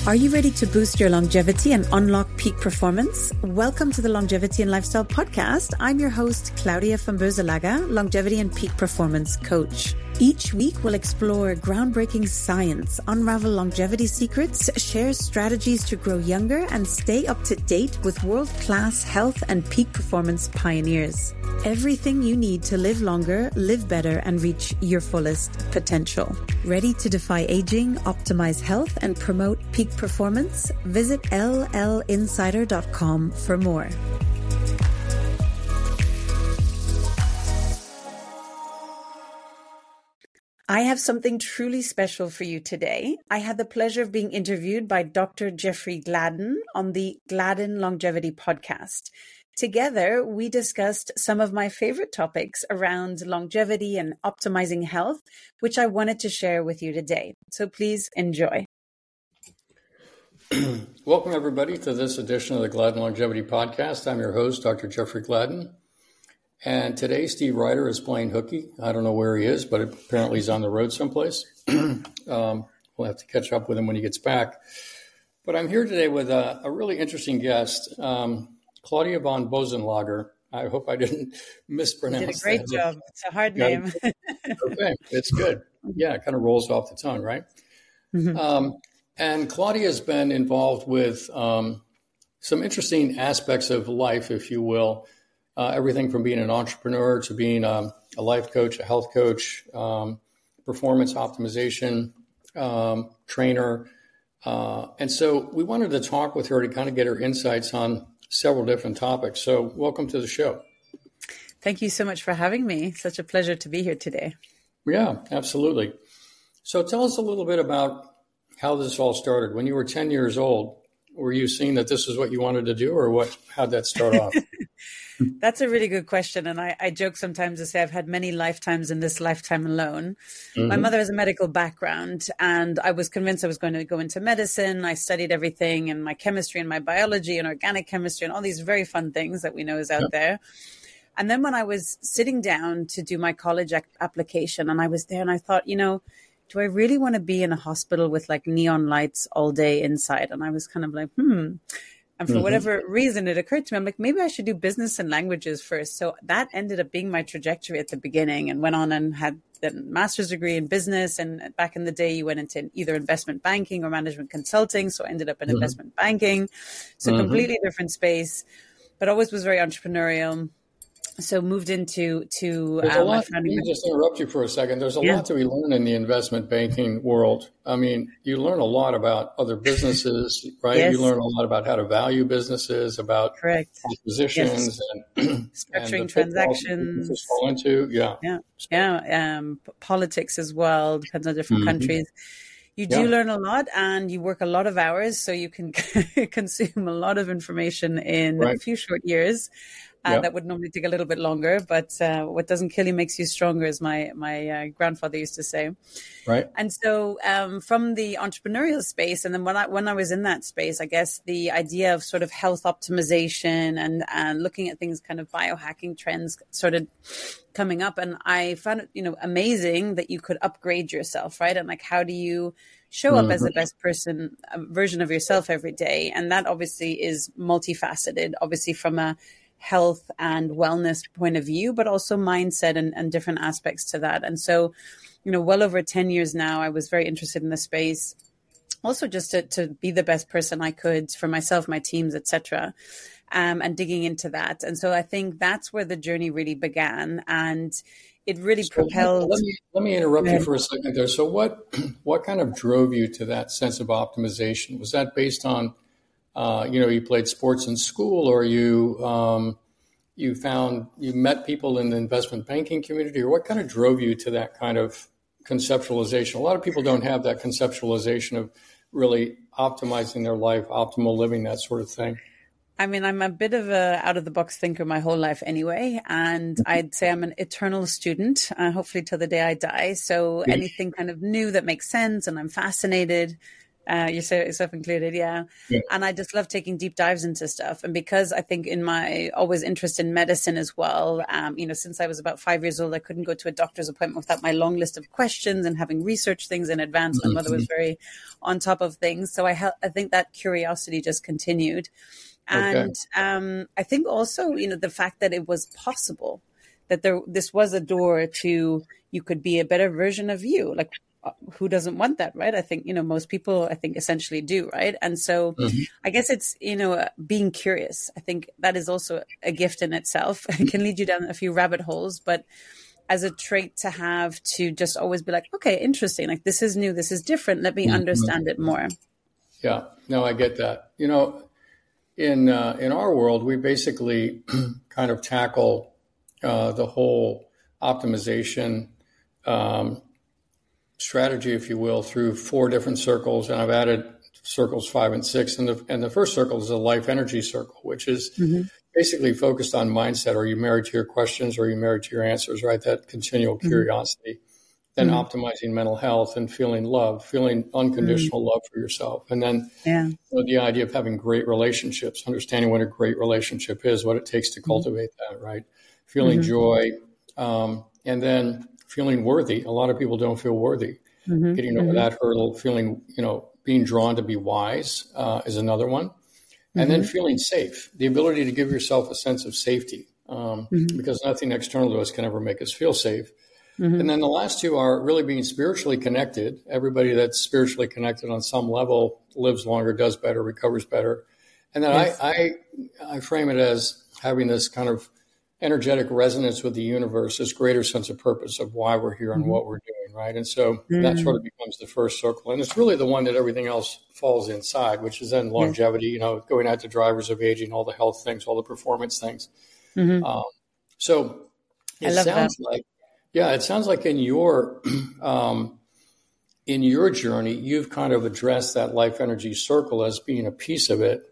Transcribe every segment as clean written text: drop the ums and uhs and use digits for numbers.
Are you ready to boost your longevity and unlock peak performance? Welcome to the Longevity and Lifestyle Podcast. I'm your host, Claudia van Beuzelaga, Longevity and Peak Performance Coach. Each week, we'll explore groundbreaking science, unravel longevity secrets, share strategies to grow younger, and stay up to date with world-class health and peak performance pioneers. Everything you need to live longer, live better, and reach your fullest potential. Ready to defy aging, optimize health, and promote peak performance? Visit llinsider.com for more. I have something truly special for you today. I had the pleasure of being interviewed by Dr. Jeffrey Gladden on the Gladden Longevity Podcast. Together, we discussed some of my favorite topics around longevity and optimizing health, which I wanted to share with you today. So please enjoy. Welcome, everybody, to this edition of the Gladden Longevity Podcast. I'm your host, Dr. Jeffrey Gladden. And today, Steve Ryder is playing hooky. I don't know where he is, but apparently he's on the road someplace. We'll have to catch up with him when he gets back. But I'm here today with a really interesting guest, Claudia von Bosenlager. I hope I didn't mispronounce that. You did a great job. It's a hard name. Okay, it's good. Yeah, it kind of rolls off the tongue, right? Mm-hmm. And Claudia has been involved with some interesting aspects of life, if you will. Everything from being an entrepreneur to being a life coach, a health coach, performance optimization trainer. And so we wanted to talk with her to kind of get her insights on several different topics. So welcome to the show. Thank you so much for having me. Such a pleasure to be here today. Yeah, absolutely. So tell us a little bit about how this all started. When you were 10 years old, were you seeing that this is what you wanted to do, or how'd that start off? That's a really good question. And I joke sometimes to say I've had many lifetimes in this lifetime alone. Mm-hmm. My mother has a medical background, and I was convinced I was going to go into medicine. I studied everything, and my chemistry and my biology and organic chemistry and all these very fun things that we know is out there. And then when I was sitting down to do my college application, and I was there and I thought, do I really want to be in a hospital with like neon lights all day inside? And I was kind of like, And for whatever reason, it occurred to me, I'm like, maybe I should do business and languages first. So that ended up being my trajectory at the beginning, and went on and had the master's degree in business. And back in the day, you went into either investment banking or management consulting. So I ended up in investment banking. So completely different space, but always was very entrepreneurial. So moved into let me just interrupt you for a second. There's a lot to be learned in the investment banking world. I mean, you learn a lot about other businesses, right? Yes. You learn a lot about how to value businesses, about acquisitions and structuring transactions. Fall into. Politics as well, depends on different countries. You do learn a lot, and you work a lot of hours, so you can consume a lot of information in a few short years. That would normally take a little bit longer, but what doesn't kill you makes you stronger, as my grandfather used to say. Right. And so from the entrepreneurial space, and then when I was in that space, I guess the idea of sort of health optimization and looking at things, kind of biohacking trends started coming up. And I found it, amazing that you could upgrade yourself, right? And like, how do you show up as the best version of yourself every day? And that obviously is multifaceted, obviously from a health and wellness point of view, but also mindset and different aspects to that. And so, well over 10 years now, I was very interested in the space, also just to be the best person I could for myself, my teams, etc., and digging into that. And so I think that's where the journey really began, and it really propelled. Let me interrupt you for a second there. So what kind of drove you to that sense of optimization? Was that based on you played sports in school, or you met people in the investment banking community, or what kind of drove you to that kind of conceptualization? A lot of people don't have that conceptualization of really optimizing their life, optimal living, that sort of thing. I mean, I'm a bit of a out-of-the-box thinker my whole life anyway, and I'd say I'm an eternal student, hopefully till the day I die. So anything kind of new that makes sense, and I'm fascinated. You're self included, yeah. And I just love taking deep dives into stuff. And because I think in my always interest in medicine as well, since I was about 5 years old, I couldn't go to a doctor's appointment without my long list of questions and having researched things in advance. My mother was very on top of things. So I think that curiosity just continued. And I think also, the fact that it was possible, that this was a door to, you could be a better version of you. Like, who doesn't want that, right? I think, most people, essentially do, right? And so I guess it's, being curious. I think that is also a gift in itself. It can lead you down a few rabbit holes, but as a trait to have, to just always be like, okay, interesting. Like, this is new, this is different. Let me understand it more. Yeah, no, I get that. In our world, we basically kind of tackle the whole optimization strategy, if you will, through 4 different circles, and I've added circles 5 and 6. And the first circle is a life energy circle, which is basically focused on mindset. Are you married to your questions, or are you married to your answers? Right, that continual curiosity. Then optimizing mental health and feeling love, feeling unconditional love for yourself, and then the idea of having great relationships, understanding what a great relationship is, what it takes to cultivate that. Right, feeling joy, and then feeling worthy. A lot of people don't feel worthy. Getting over that hurdle, feeling, being drawn to be wise is another one. And then feeling safe, the ability to give yourself a sense of safety, because nothing external to us can ever make us feel safe. And then the last 2 are really being spiritually connected. Everybody that's spiritually connected on some level lives longer, does better, recovers better. And then I frame it as having this kind of energetic resonance with the universe, this greater sense of purpose of why we're here and what we're doing, right? And so that sort of becomes the first circle. And it's really the one that everything else falls inside, which is then longevity, going out to drivers of aging, all the health things, all the performance things. So it sounds like, it sounds like in your journey, you've kind of addressed that life energy circle as being a piece of it.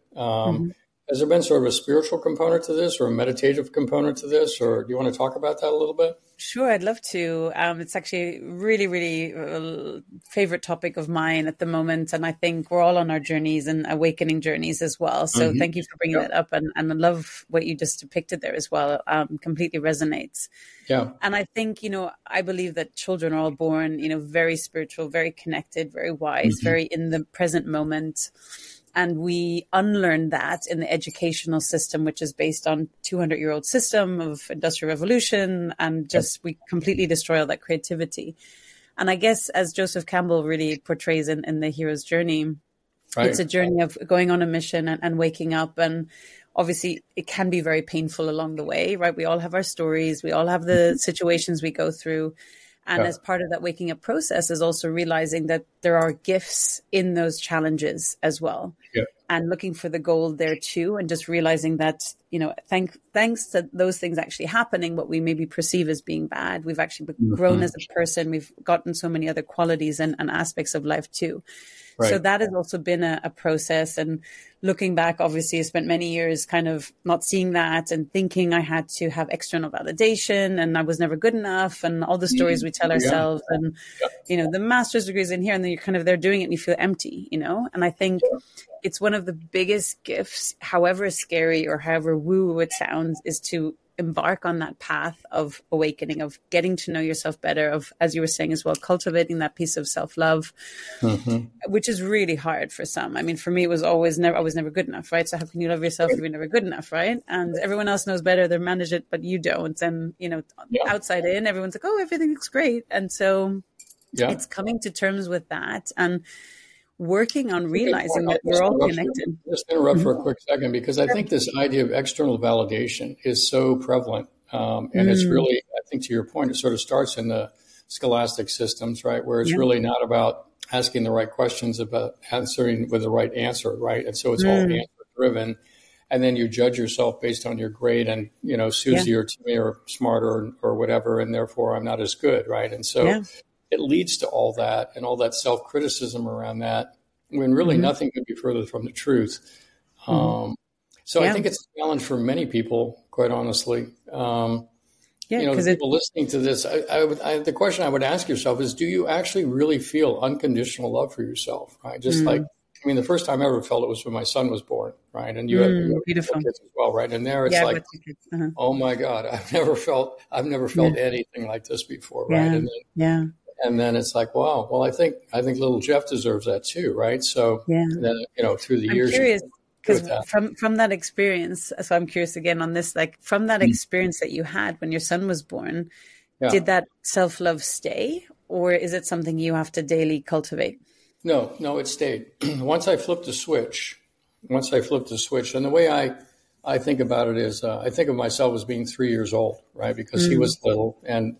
Has there been sort of a spiritual component to this, or a meditative component to this, or do you want to talk about that a little bit? Sure, I'd love to. It's actually a really, really favorite topic of mine at the moment. And I think we're all on our journeys and awakening journeys as well. So thank you for bringing that up. And I love what you just depicted there as well. Completely resonates. Yeah. And I think, I believe that children are all born, very spiritual, very connected, very wise, very in the present moment. And we unlearn that in the educational system, which is based on 200-year-old system of industrial revolution, and just we completely destroy all that creativity. And I guess, as Joseph Campbell really portrays in The Hero's Journey, it's a journey of going on a mission and waking up. And obviously, it can be very painful along the way, right? We all have our stories. We all have the situations we go through. And as part of that waking up process is also realizing that there are gifts in those challenges as well. And looking for the gold there too. And just realizing that, thanks to those things actually happening, what we maybe perceive as being bad, we've actually grown as a person. We've gotten so many other qualities and aspects of life too. So that has also been a process. And looking back, obviously, I spent many years kind of not seeing that and thinking I had to have external validation and I was never good enough, and all the stories we tell ourselves and, the master's degrees in here, and then you're kind of there doing it and you feel empty, And I think it's one of the biggest gifts, however scary or however woo it sounds, is to embark on that path of awakening, of getting to know yourself better, of, as you were saying as well, cultivating that piece of self-love, which is really hard for some. I mean, for me, it was always I was never good enough, right? So how can you love yourself if you're never good enough, right? And everyone else knows better, they manage it, but you don't. And, outside in, everyone's like, oh, everything looks great. And so it's coming to terms with that and working on realizing that we're all connected. Just interrupt for a quick second, because I think this idea of external validation is so prevalent. And it's really, I think to your point, it sort of starts in the scholastic systems, right? Where it's really not about asking the right questions, about answering with the right answer, right? And so it's all answer driven. And then you judge yourself based on your grade and, Susie or Timmy or smarter or whatever, and therefore I'm not as good, right? And so it leads to all that and all that self-criticism around that, when really nothing could be further from the truth. So I think it's a challenge for many people, quite honestly. Yeah, the people listening to this, the question I would ask yourself is, do you actually really feel unconditional love for yourself? Right? Just like, the first time I ever felt it was when my son was born, right? And you have beautiful kids as well, right? And there it's like, oh my God, I've never felt anything like this before, right? And then it's like, wow, well, I think little Jeff deserves that too, right? So then, through the years. I'm curious. Because from that experience, so I'm curious again on this, like from that experience that you had when your son was born, did that self-love stay, or is it something you have to daily cultivate? No, it stayed. Once I flipped the switch, and the way I think about it is, I think of myself as being 3 years old, right? Because he was little, and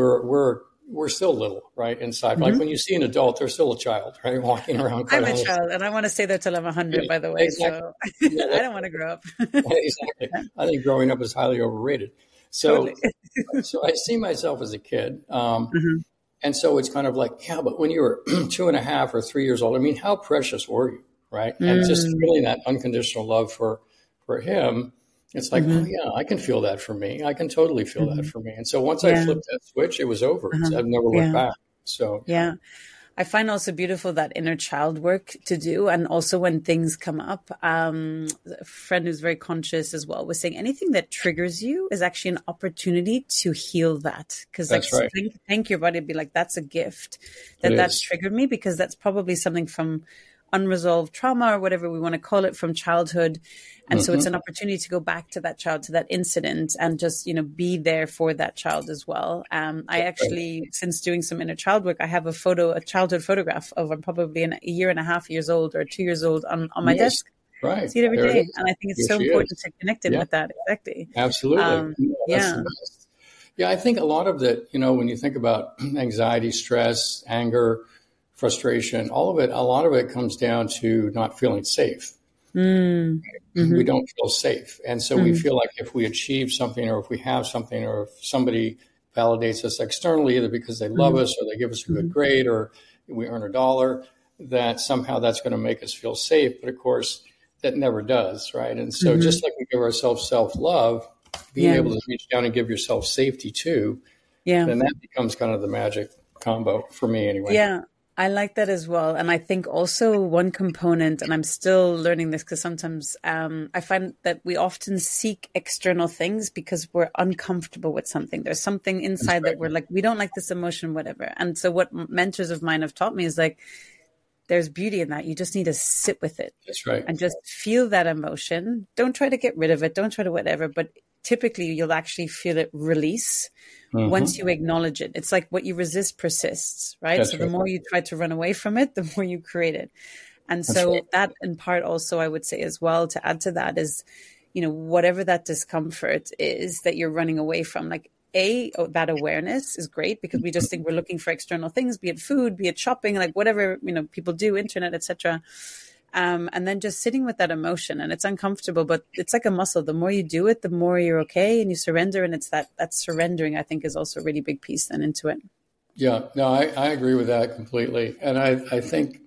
we're still little, right? Inside, like when you see an adult, they're still a child, right? Walking around. I'm a child, and I want to stay there till I'm 100. By the way, exactly. So I don't want to grow up. Exactly. I think growing up is highly overrated. So, so I see myself as a kid. And so it's kind of like, yeah, but when you were 2.5 or 3 years old, how precious were you, right? And just feeling that unconditional love for him, it's like, oh yeah, I can feel that for me. I can totally feel that for me. And so once I flipped that switch, it was over. I've never looked back. So I find also beautiful that inner child work to do. And also when things come up, a friend who's very conscious as well was saying anything that triggers you is actually an opportunity to heal that. Because thank your body, be like, that's a gift that's triggered me, because that's probably something from unresolved trauma or whatever we want to call it from childhood. And so it's an opportunity to go back to that child, to that incident, and just, be there for that child as well. I actually, since doing some inner child work, I have a childhood photograph of I'm probably a 1.5 years old or 2 years old on my desk. Right. See it every day. And I think it's so important to connect in with that. Exactly. Absolutely. Yeah, I think a lot of that, when you think about anxiety, stress, anger, frustration, a lot of it comes down to not feeling safe. We don't feel safe. And so we feel like if we achieve something, or if we have something, or if somebody validates us externally, either because they love us or they give us a good grade or we earn $1, that somehow that's going to make us feel safe. But of course, that never does, right? And so just like we give ourselves self-love, being able to reach down and give yourself safety too, then that becomes kind of the magic combo for me anyway. Yeah. I like that as well. And I think also one component, and I'm still learning this because sometimes I find that we often seek external things because we're uncomfortable with something. There's something inside that we're like, we don't like this emotion, whatever. And so what mentors of mine have taught me is like, there's beauty in that. You just need to sit with it. That's right. And just feel that emotion. Don't try to get rid of it. Don't try to whatever. But typically you'll actually feel it release once you acknowledge it. It's like what you resist persists, right? That's so the more you try to run away from it, the more you create it. And so that in part also, I would say as well, to add to that is, whatever that discomfort is that you're running away from, like that awareness is great because we just think we're looking for external things, be it food, be it shopping, like whatever, people do, internet, etc. And then just sitting with that emotion, and it's uncomfortable, but it's like a muscle. The more you do it, the more you're okay and you surrender. And it's that surrendering, I think, is also a really big piece then into it. Yeah, no, I agree with that completely. And I think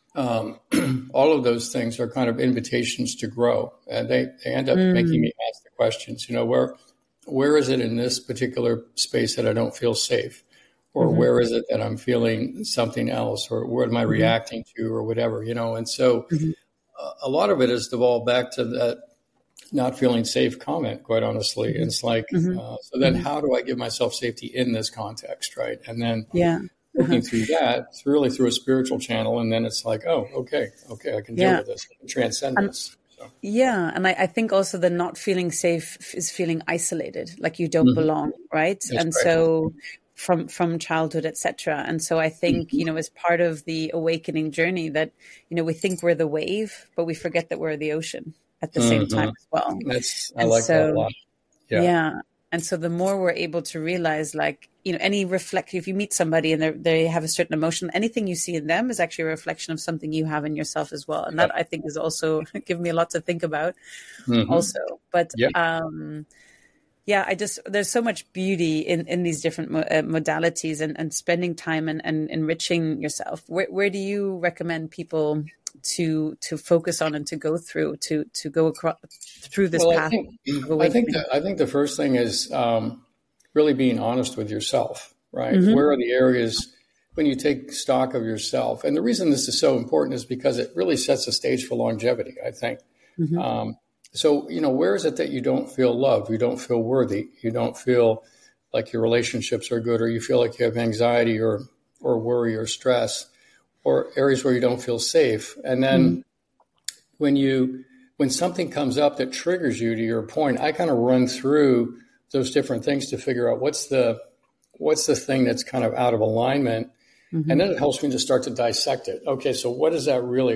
all of those things are kind of invitations to grow. And they end up making me ask the questions, where is it in this particular space that I don't feel safe? Or where is it that I'm feeling something else, or what am I reacting to, or whatever, And so a lot of it is devolved back to that not feeling safe comment, quite honestly. It's like, so then how do I give myself safety in this context, right? And then working through that, really through a spiritual channel, and then it's like, oh, okay, I can deal with this, I can transcend this. Yeah. And I think also the not feeling safe is feeling isolated, like you don't belong, right? That's and right. So from childhood, etc. And so I think, as part of the awakening journey that, we think we're the wave, but we forget that we're the ocean at the same time as well. I like that a lot. Yeah. And so the more we're able to realize, like, any if you meet somebody and they have a certain emotion, anything you see in them is actually a reflection of something you have in yourself as well. And that I think is also giving me a lot to think about also. But there's so much beauty in these different modalities and spending time and enriching yourself. Where do you recommend people to focus on and to go through to go across through this path? I think the first thing is really being honest with yourself, right? Where are the areas when you take stock of yourself? And the reason this is so important is because it really sets the stage for longevity, I think. So, where is it that you don't feel loved? You don't feel worthy. You don't feel like your relationships are good, or you feel like you have anxiety or worry or stress, or areas where you don't feel safe. And then when something comes up that triggers you, to your point, I kind of run through those different things to figure out what's the thing that's kind of out of alignment. And then it helps me to start to dissect it. Okay, so what's that really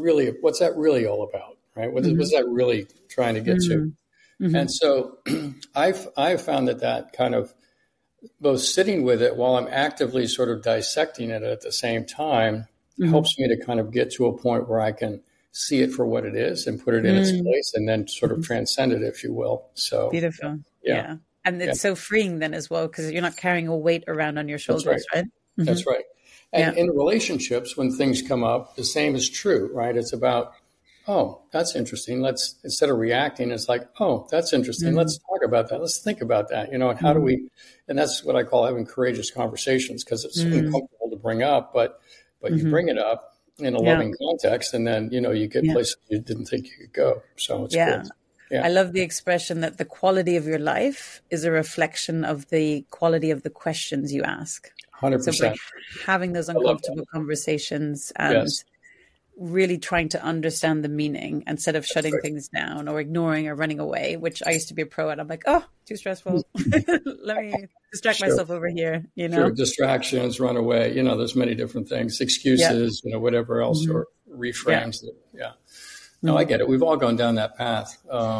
all about, right? What's that really trying to get to? And so I've found that kind of both sitting with it while I'm actively sort of dissecting it at the same time helps me to kind of get to a point where I can see it for what it is and put it in its place, and then sort of transcend it, if you will. So beautiful. Yeah. And it's so freeing then as well, because you're not carrying a weight around on your shoulders, right? That's right. And in relationships, when things come up, the same is true, right? It's about, oh, that's interesting. Instead of reacting, it's like, oh, that's interesting. Let's talk about that. Let's think about that, and how do we, and that's what I call having courageous conversations, because it's uncomfortable to bring up, but you bring it up in a loving context, and then, you get places you didn't think you could go. So it's good. I love the expression that the quality of your life is a reflection of the quality of the questions you ask. 100%. So having those uncomfortable conversations and really trying to understand the meaning instead of shutting things down or ignoring or running away, which I used to be a pro at. I'm like, oh, too stressful. Let me distract myself over here, Sure. Distractions, run away. There's many different things, excuses, whatever else, or reframes it. Yeah. No, I get it. We've all gone down that path.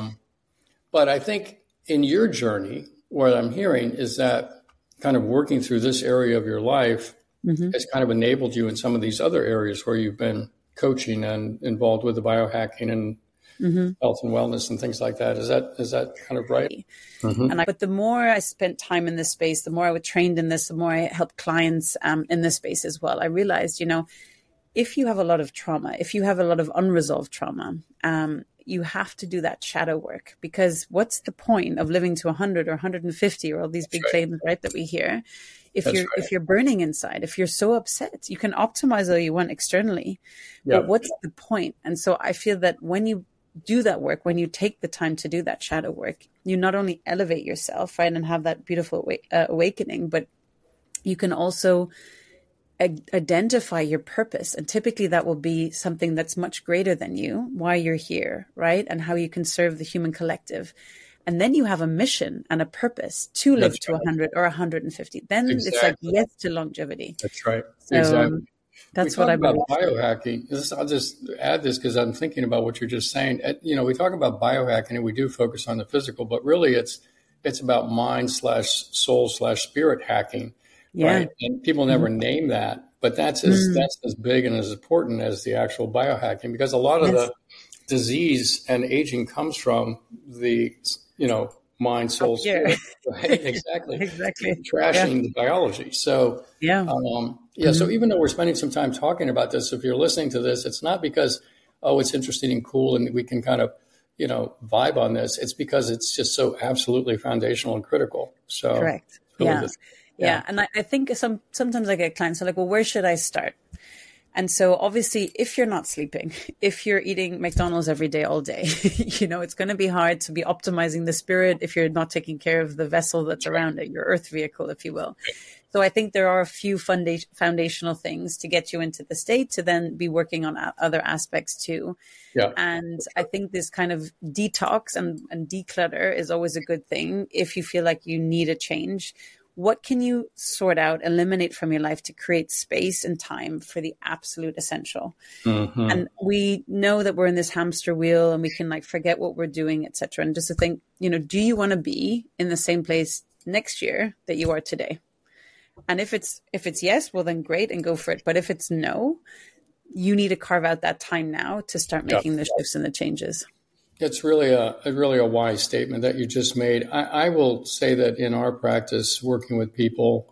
But I think in your journey, what I'm hearing is that kind of working through this area of your life has kind of enabled you in some of these other areas where you've been coaching and involved with the biohacking and health and wellness and things like that. Is that kind of right? But the more I spent time in this space, the more I was trained in this, the more I helped clients in this space as well. I realized, if you have a lot of trauma, if you have a lot of unresolved trauma, you have to do that shadow work, because what's the point of living to 100 or 150 or all these big claims, right, that we hear? If you're burning inside, if you're so upset, you can optimize all you want externally, but what's the point? And so I feel that when you do that work, when you take the time to do that shadow work, you not only elevate yourself, right, and have that beautiful awakening, but you can also identify your purpose. And typically that will be something that's much greater than you, why you're here, right? And how you can serve the human collective. And then you have a mission and a purpose to live to 100 or 150. Then it's like yes to longevity. That's right. So, exactly. That's what I believe. About biohacking. I'll just add this because I'm thinking about what you're just saying. We talk about biohacking and we do focus on the physical, but really it's about mind/soul/spirit hacking. Yeah. Right? And people never name that, but that's as big and as important as the actual biohacking, because a lot of the disease and aging comes from the, mind, soul, spirit. Right? Exactly. Trashing the biology. So, so even though we're spending some time talking about this, if you're listening to this, it's not because, it's interesting and cool and we can kind of, vibe on this. It's because it's just so absolutely foundational and critical. So, correct. Really Yeah. And I think sometimes I get clients who are like, well, where should I start? And so obviously, if you're not sleeping, if you're eating McDonald's every day, all day, it's going to be hard to be optimizing the spirit if you're not taking care of the vessel that's around it, your earth vehicle, if you will. So I think there are a few foundational things to get you into the state to then be working on other aspects too. Yeah. And I think this kind of detox and declutter is always a good thing if you feel like you need a change. What can you sort out, eliminate from your life to create space and time for the absolute essential? And we know that we're in this hamster wheel and we can forget what we're doing, et cetera. And just to think, do you want to be in the same place next year that you are today? And if it's yes, well then great and go for it. But if it's no, you need to carve out that time now to start making the shifts and the changes. It's really a wise statement that you just made. I will say that in our practice, working with people,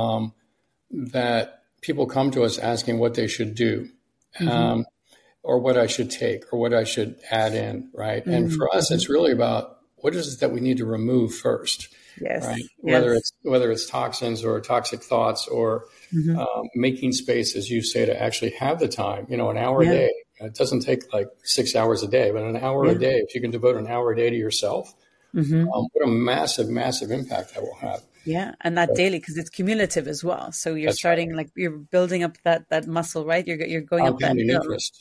that people come to us asking what they should do, or what I should take, or what I should add in, right? And for us, it's really about what is it that we need to remove first? Yes. Right. Yes. Whether it's toxins or toxic thoughts or making space, as you say, to actually have the time, an hour a day. It doesn't take like 6 hours a day, but an hour a day, if you can devote an hour a day to yourself, what a massive, massive impact that will have. Yeah. And that daily, because it's cumulative as well. So you're starting like you're building up that muscle, right? You're going up that hill. Interest.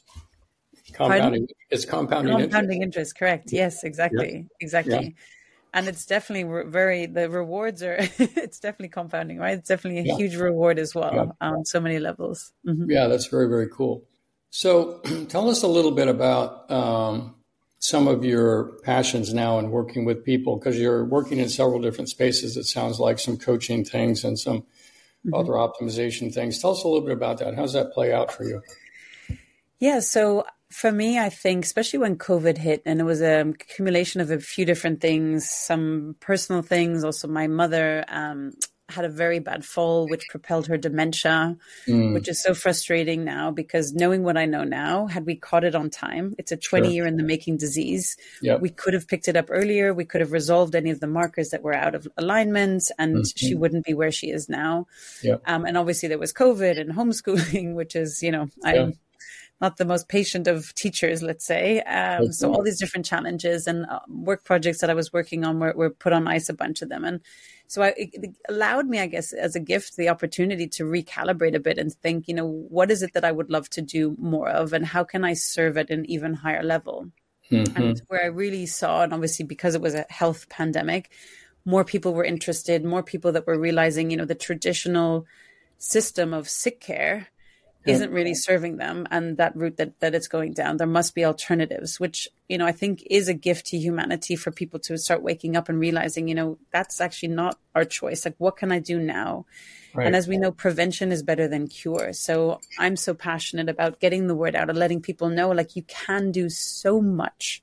It's compounding interest. Correct. Yes, exactly. Yeah. Exactly. Yeah. And it's definitely the rewards are, it's definitely compounding, right? It's definitely a huge reward as well on so many levels. Yeah, that's very, very cool. So tell us a little bit about some of your passions now in working with people, because you're working in several different spaces. It sounds like some coaching things and some other optimization things. Tell us a little bit about that. How does that play out for you? Yeah, so for me, I think, especially when COVID hit, and it was a accumulation of a few different things, some personal things. Also, my mother had a very bad fall, which propelled her dementia, which is so frustrating now because knowing what I know now, had we caught it on time, it's a 20-year in the making disease. Yep. We could have picked it up earlier. We could have resolved any of the markers that were out of alignment, and she wouldn't be where she is now. Yep. And obviously there was COVID and homeschooling, which is, I'm not the most patient of teachers, let's say. So all these different challenges and work projects that I was working on were put on ice, a bunch of them. And so it allowed me, I guess, as a gift, the opportunity to recalibrate a bit and think, what is it that I would love to do more of, and how can I serve at an even higher level? And where I really saw, and obviously because it was a health pandemic, more people were interested, more people that were realizing, the traditional system of sick care isn't really serving them, and that route that it's going down. There must be alternatives, which, I think is a gift to humanity for people to start waking up and realizing, that's actually not our choice. Like, what can I do now? Right. And as we know, prevention is better than cure. So I'm so passionate about getting the word out and letting people know, like, you can do so much.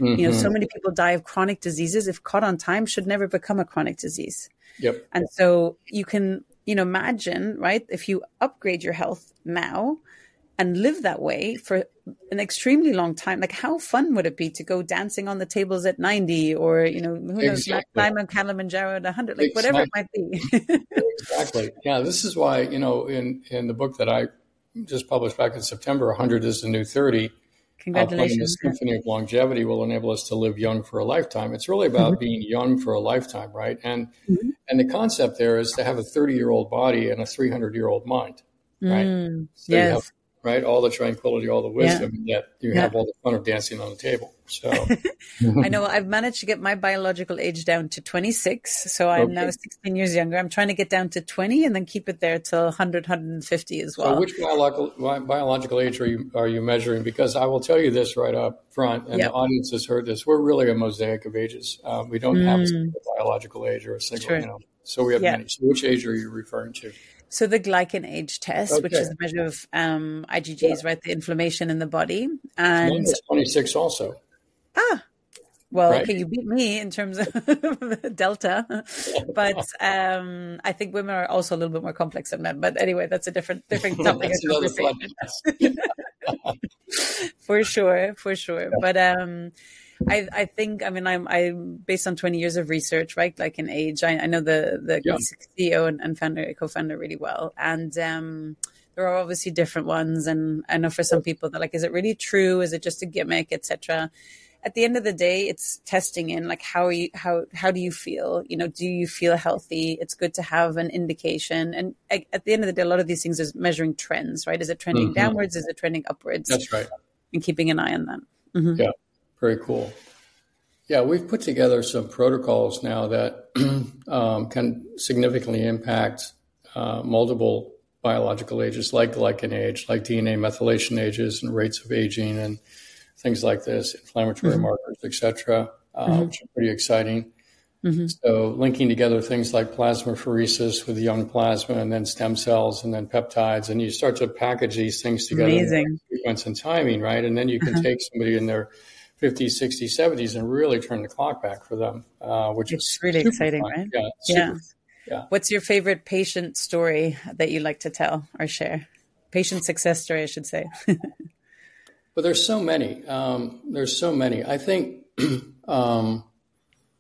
So many people die of chronic diseases, if caught on time, should never become a chronic disease. Yep. And so you can, imagine, right, if you upgrade your health now and live that way for an extremely long time, like how fun would it be to go dancing on the tables at 90 or, who knows, climb on Kilimanjaro at 100, like whatever it might be. Exactly. Yeah. This is why, in the book that I just published back in September, 100 is the new 30. Congratulations. The Symphony of Longevity will enable us to live young for a lifetime. It's really about being young for a lifetime, right? And the concept there is to have a 30-year-old body and a 300-year-old mind, right? So you have, right, all the tranquility, all the wisdom, yet you have all the fun of dancing on the table. So I know I've managed to get my biological age down to 26. So I'm now 16 years younger. I'm trying to get down to 20 and then keep it there till 100, 150 as well. So which biological age are you measuring? Because I will tell you this right up front, and the audience has heard this. We're really a mosaic of ages. We don't have a single biological age or a single, so we have many. So which age are you referring to? So the glycan age test, which is a measure of IgGs, right? The inflammation in the body. And mine is 26 also. Well, okay, you beat me in terms of delta, but I think women are also a little bit more complex than men. But anyway, that's a different topic. For sure. But I think, I'm based on 20 years of research, right? Like in age, I know the CEO and co-founder really well. And there are obviously different ones. And I know for some people they're like, is it really true? Is it just a gimmick, etc.? At the end of the day, it's testing in, like, how do you feel? Do you feel healthy? It's good to have an indication. And at the end of the day, a lot of these things is measuring trends, right? Is it trending downwards? Is it trending upwards? That's right. And keeping an eye on that. Yeah. Very cool. Yeah, we've put together some protocols now that can significantly impact multiple biological ages, like glycan age, like DNA methylation ages and rates of aging and things like this, inflammatory markers, et cetera, which are pretty exciting. So linking together things like plasmapheresis with young plasma and then stem cells and then peptides, and you start to package these things together in sequence and timing, right? And then you can take somebody in their 50s, 60s, 70s and really turn the clock back for them, which is really exciting, fun. Right? Yeah. What's your favorite patient story that you like to tell or share? Patient success story, I should say. But there's so many. I think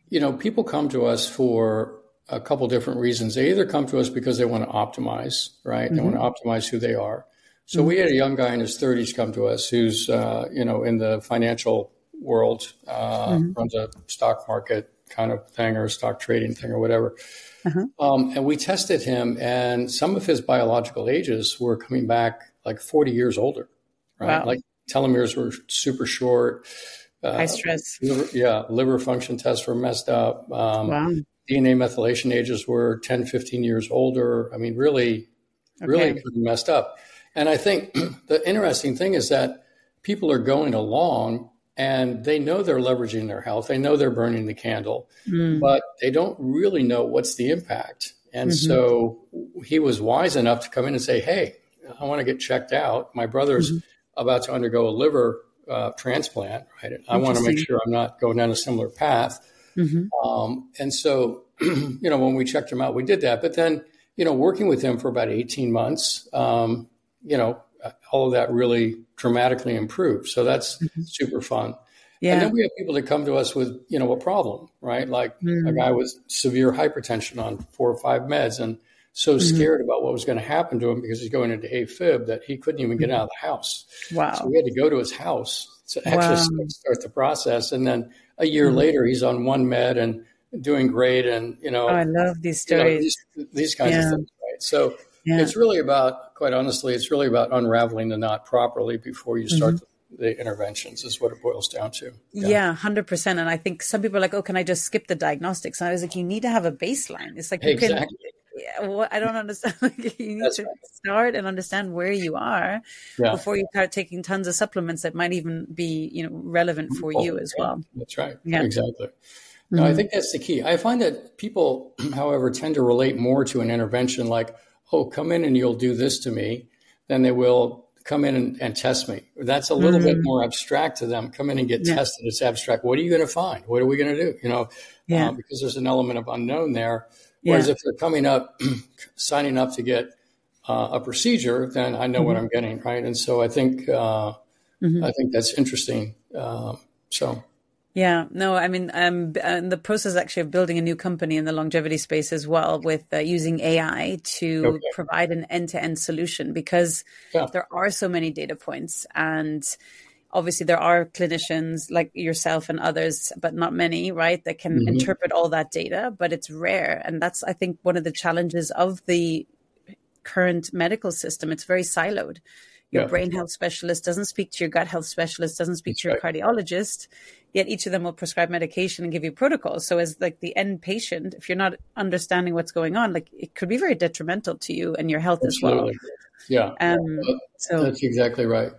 People come to us for a couple different reasons. They either come to us because they want to optimize, right? They want to optimize who they are. So we had a young guy in his 30s come to us who's, in the financial world, runs a stock market kind of thing or a stock trading thing or whatever. And we tested him, and some of his biological ages were coming back like 40 years older, right? Wow. Like telomeres were super short. High stress. Liver function tests were messed up. Wow. DNA methylation ages were 10, 15 years older. I mean, really messed up. And I think the interesting thing is that people are going along and they know they're leveraging their health. They know they're burning the candle, but they don't really know what's the impact. And so he was wise enough to come in and say, hey, I want to get checked out. My brother's about to undergo a liver transplant, right? I want to make sure I'm not going down a similar path. And so, when we checked him out, we did that. But then, working with him for about 18 months, all of that really dramatically improved. So that's super fun. Yeah. And then we have people that come to us with, a problem, right? Like a guy with severe hypertension on 4 or 5 meds and so scared about what was going to happen to him because he's going into AFib that he couldn't even get out of the house. Wow. So we had to go to his house to actually start the process. And then a year later, he's on one med and doing great. And, I love these stories. These kinds of things, right? So it's really about, quite honestly, unraveling the knot properly before you start the interventions is what it boils down to. Yeah, 100%. And I think some people are like, oh, can I just skip the diagnostics? And I was like, you need to have a baseline. It's like, I don't understand. You need to start and understand where you are before you start taking tons of supplements that might even be, relevant for you as well. That's right. Yeah. Exactly. No, I think that's the key. I find that people, however, tend to relate more to an intervention like, oh, come in and you'll do this to me, than they will come in and test me. That's a little bit more abstract to them. Come in and get tested. It's abstract. What are you going to find? What are we going to do? Because there's an element of unknown there. Whereas if they're coming up, signing up to get a procedure, then I know what I'm getting, right? And so I think that's interesting. Yeah, no, I mean, I'm in the process actually of building a new company in the longevity space as well with using AI to provide an end-to-end solution because there are so many data points and obviously there are clinicians like yourself and others, but not many, right, that can interpret all that data, but it's rare. And that's, I think, one of the challenges of the current medical system. It's very siloed. Your brain health specialist doesn't speak to your gut health specialist, doesn't speak to your cardiologist, yet each of them will prescribe medication and give you protocols. So as like the end patient, if you're not understanding what's going on, like it could be very detrimental to you and your health as well. Yeah. So that's exactly right.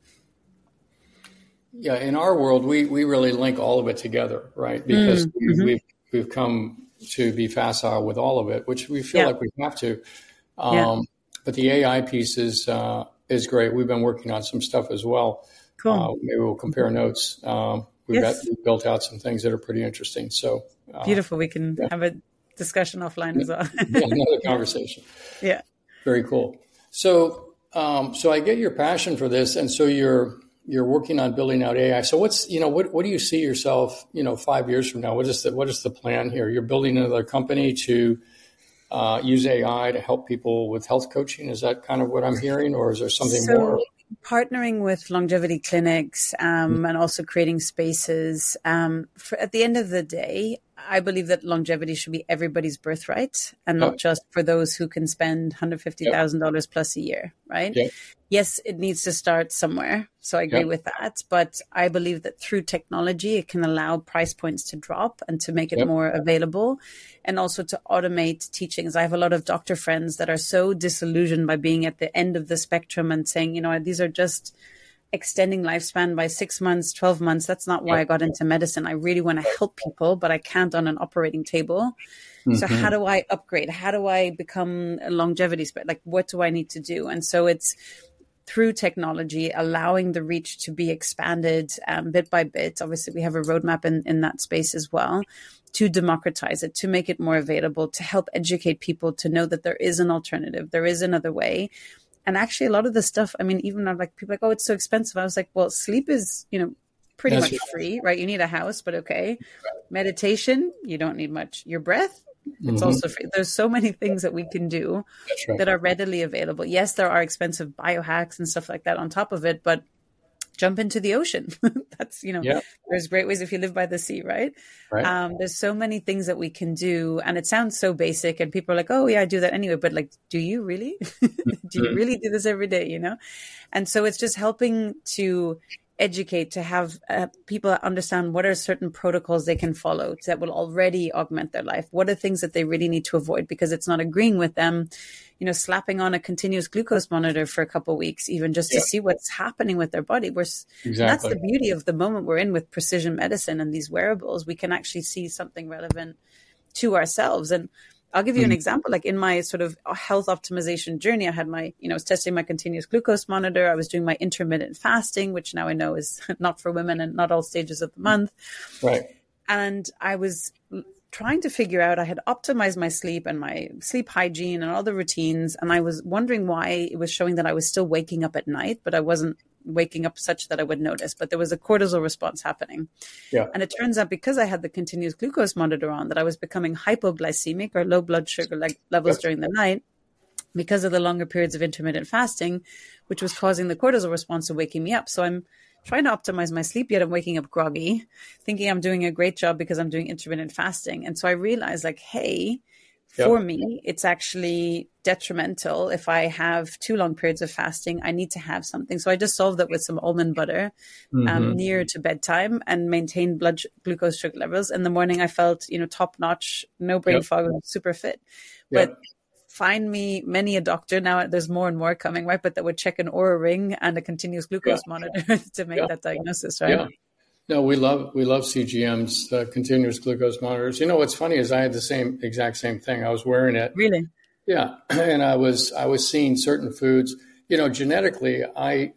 Yeah. In our world, we really link all of it together, right? Because we've come to be facile with all of it, which we feel like we have to. But the AI piece is great. We've been working on some stuff as well. Cool. Maybe we'll compare notes. We've built out some things that are pretty interesting. So beautiful. We can have a discussion offline as well. Another conversation. Yeah. Very cool. So I get your passion for this, and so you're working on building out AI. So what do you see yourself 5 years from now? What is the plan here? You're building another company to use AI to help people with health coaching. Is that kind of what I'm hearing, or is there something more? Partnering with longevity clinics and also creating spaces. At the end of the day, I believe that longevity should be everybody's birthright and not just for those who can spend $150,000 plus a year, right? Yeah. Yes, it needs to start somewhere. So I agree with that. But I believe that through technology, it can allow price points to drop and to make it more available and also to automate teachings. I have a lot of doctor friends that are so disillusioned by being at the end of the spectrum and saying, these are just extending lifespan by 6 months, 12 months. That's not why I got into medicine. I really want to help people, but I can't on an operating table. So how do I upgrade? How do I become a longevity specialist? Like, what do I need to do? And so it's through technology, allowing the reach to be expanded bit by bit. Obviously, we have a roadmap in that space as well to democratize it, to make it more available, to help educate people to know that there is an alternative, there is another way. And actually, a lot of the stuff, I mean, even like people are like, oh, it's so expensive. I was like, well, sleep is, pretty much free, right? You need a house, but okay. Meditation, you don't need much. Your breath, it's also free. There's so many things that we can do that are readily available. Yes, there are expensive biohacks and stuff like that on top of it, but jump into the ocean. That's, there's great ways if you live by the sea, right? There's so many things that we can do. And it sounds so basic and people are like, oh yeah, I do that anyway. But like, do you really? Do you really do this every day? And so it's just helping to educate, to have people understand what are certain protocols they can follow that will already augment their life. What are things that they really need to avoid because it's not agreeing with them, slapping on a continuous glucose monitor for a couple of weeks, even just to see what's happening with their body. That's the beauty of the moment we're in with precision medicine and these wearables. We can actually see something relevant to ourselves. And I'll give you an example. Like in my sort of health optimization journey, I had I was testing my continuous glucose monitor. I was doing my intermittent fasting, which now I know is not for women and not all stages of the month. Right. And I was trying to figure out, I had optimized my sleep and my sleep hygiene and all the routines. And I was wondering why it was showing that I was still waking up at night, but I wasn't waking up such that I would notice, but there was a cortisol response happening. Yeah. And it turns out because I had the continuous glucose monitor on that I was becoming hypoglycemic or low blood sugar levels during the night because of the longer periods of intermittent fasting, which was causing the cortisol response to waking me up. So I'm trying to optimize my sleep, yet I'm waking up groggy, thinking I'm doing a great job because I'm doing intermittent fasting. And so I realized like, hey, for me, it's actually detrimental if I have too long periods of fasting. I need to have something. So I just solved that with some almond butter near to bedtime and maintained blood glucose sugar levels. In the morning, I felt, top notch, no brain fog, super fit. But find me many a doctor now. There's more and more coming, right? But that would check an Oura ring and a continuous glucose monitor to make that diagnosis, right? Yeah. No, we love CGM's continuous glucose monitors. What's funny is I had the exact same thing. I was wearing it. Really? Yeah, and I was seeing certain foods. Genetically, I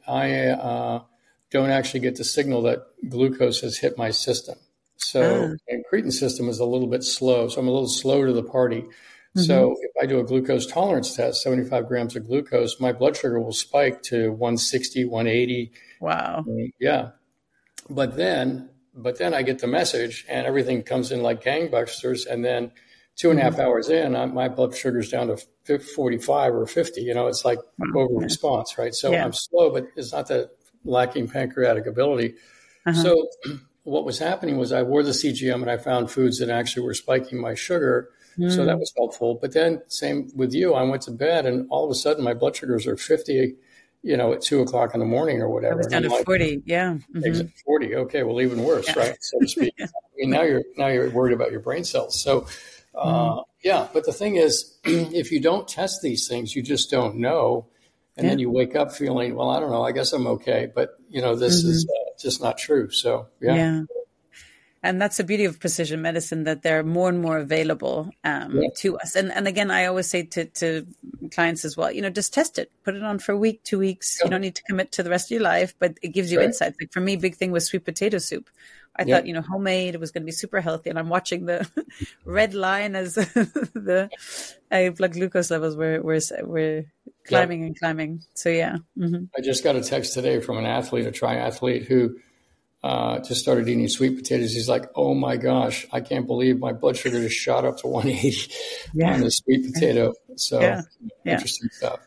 don't actually get the signal that glucose has hit my system. So the incretin system is a little bit slow. So I'm a little slow to the party. So if I do a glucose tolerance test, 75 grams of glucose, my blood sugar will spike to 160, 180. Wow. Yeah. But then I get the message and everything comes in like gangbusters. And then 2.5 hours in, my blood sugar's down to 45 or 50. It's like over response, right? So I'm slow, but it's not that lacking pancreatic ability. So what was happening was I wore the CGM and I found foods that actually were spiking my sugar. So that was helpful. But then same with you, I went to bed and all of a sudden my blood sugars are 50, at 2 o'clock in the morning or whatever. I was down to 40. Yeah. 40. Okay. Well, even worse, right? So to speak. I mean, now you're worried about your brain cells. So, but the thing is, if you don't test these things, you just don't know. And then you wake up feeling, well, I don't know, I guess I'm okay. But, this is just not true. So, yeah. And that's the beauty of precision medicine, that they're more and more available to us. And again, I always say to clients as well, just test it, put it on for a week, 2 weeks. You don't need to commit to the rest of your life, but it gives you insights. Like for me, big thing was sweet potato soup. I thought, homemade, it was going to be super healthy. And I'm watching the red line as the blood glucose levels were climbing and climbing. So, I just got a text today from a triathlete who just started eating sweet potatoes. He's like, oh my gosh, I can't believe my blood sugar just shot up to 180 on the sweet potato. So interesting stuff.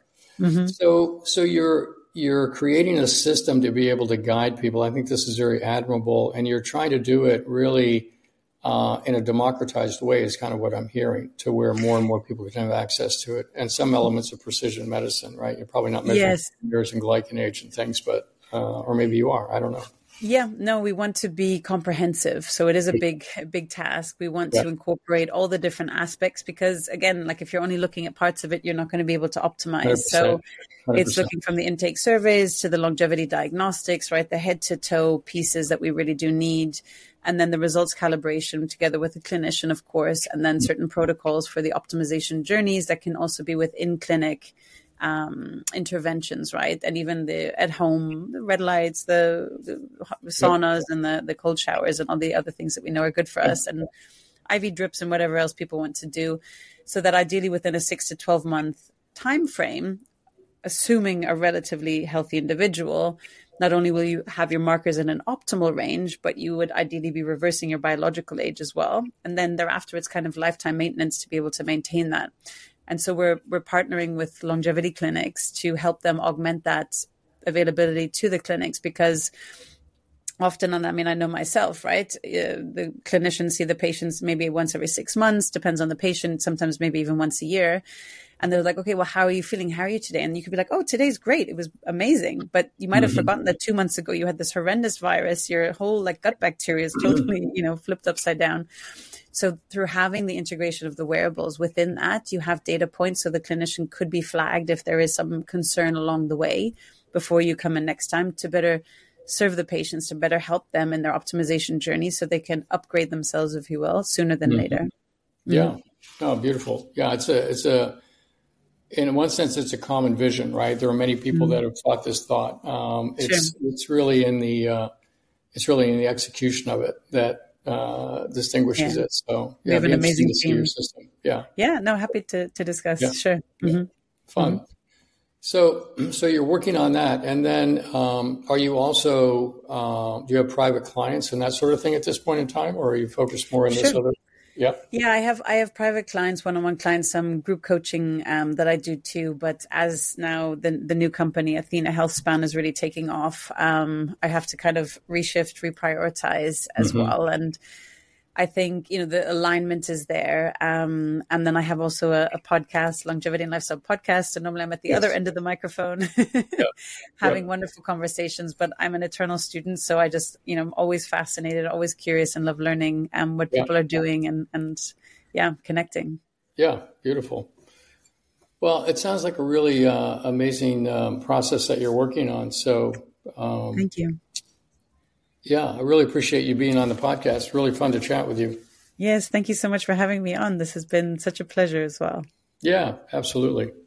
So you're creating a system to be able to guide people. I think this is very admirable. And you're trying to do it really in a democratized way is kind of what I'm hearing, to where more and more people can have access to it. And some elements of precision medicine, right? You're probably not measuring sugars and glycan age and things, but or maybe you are. I don't know. Yeah, no, we want to be comprehensive. So it is a big task. We want to incorporate all the different aspects because, again, like if you're only looking at parts of it, you're not going to be able to optimize. 100%. So it's looking from the intake surveys to the longevity diagnostics, right? The head to toe pieces that we really do need. And then the results calibration together with a clinician, of course, and then certain protocols for the optimization journeys that can also be within clinic interventions, right? And even the at home, the red lights, the saunas and the cold showers and all the other things that we know are good for us, and IV drips and whatever else people want to do, so that ideally within a 6 to 12 month time frame, assuming a relatively healthy individual, not only will you have your markers in an optimal range, but you would ideally be reversing your biological age as well. And then thereafter, it's kind of lifetime maintenance to be able to maintain that. And so we're partnering with longevity clinics to help them augment that availability to the clinics, because often, and I mean, I know myself, right? The clinicians see the patients maybe once every 6 months, depends on the patient, sometimes maybe even once a year. And they're like, okay, well, how are you feeling? How are you today? And you could be like, oh, today's great. It was amazing. But you might have forgotten that 2 months ago, you had this horrendous virus. Your whole gut bacteria is totally, flipped upside down. So through having the integration of the wearables within that, you have data points. So the clinician could be flagged if there is some concern along the way before you come in next time, to better serve the patients, to better help them in their optimization journey so they can upgrade themselves, if you will, sooner than later. Yeah. Oh, beautiful. Yeah. It's a, in one sense, it's a common vision, right? There are many people that have thought this thought. It's really in the execution of it that distinguishes it. So we have an amazing team. System. Yeah. Yeah. No, happy to discuss. Yeah. Sure. Yeah. Fun. So you're working on that, and then are you also do you have private clients and that sort of thing at this point in time, or are you focused more on this other? Yeah. Yeah, I have private clients, one-on-one clients, some group coaching that I do too. But as now the new company, Athena Healthspan, is really taking off, I have to kind of reshift, reprioritize as well. And I think, the alignment is there. And then I have also a podcast, Longevity and Lifestyle Podcast. And normally I'm at the other end of the microphone having wonderful conversations, but I'm an eternal student. So I just, I'm always fascinated, always curious, and love learning what people are doing and connecting. Yeah. Beautiful. Well, it sounds like a really amazing process that you're working on. So thank you. Yeah, I really appreciate you being on the podcast. Really fun to chat with you. Yes, thank you so much for having me on. This has been such a pleasure as well. Yeah, absolutely.